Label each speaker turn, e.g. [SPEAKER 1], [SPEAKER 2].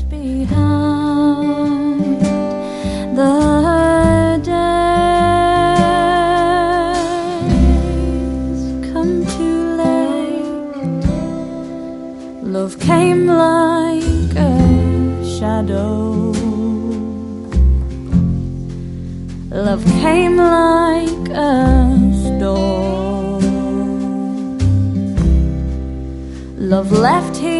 [SPEAKER 1] behind the days come too late. Love came like a shadow. Love came like a storm. Love left here